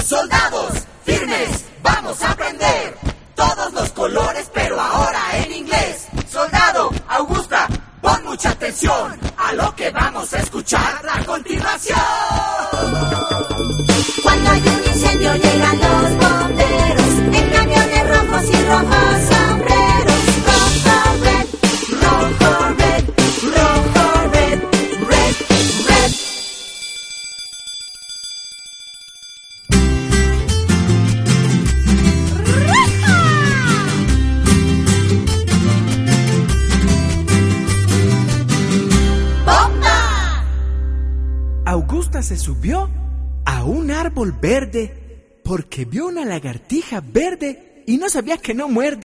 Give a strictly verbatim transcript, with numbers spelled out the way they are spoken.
Soldados, firmes, vamos a aprender todos los colores, pero ahora en inglés. Soldado, Augusta, pon mucha atención a lo que vamos a escuchar a continuación. Cuando hay un incendio llegan los bomberos en camiones rojos y rojos sombreros. Rojo, red, rojo, red, rojo, red, red, red. ¡Bomba! Augusta se subió a un árbol verde porque vio una lagartija verde y no sabía que no muerde.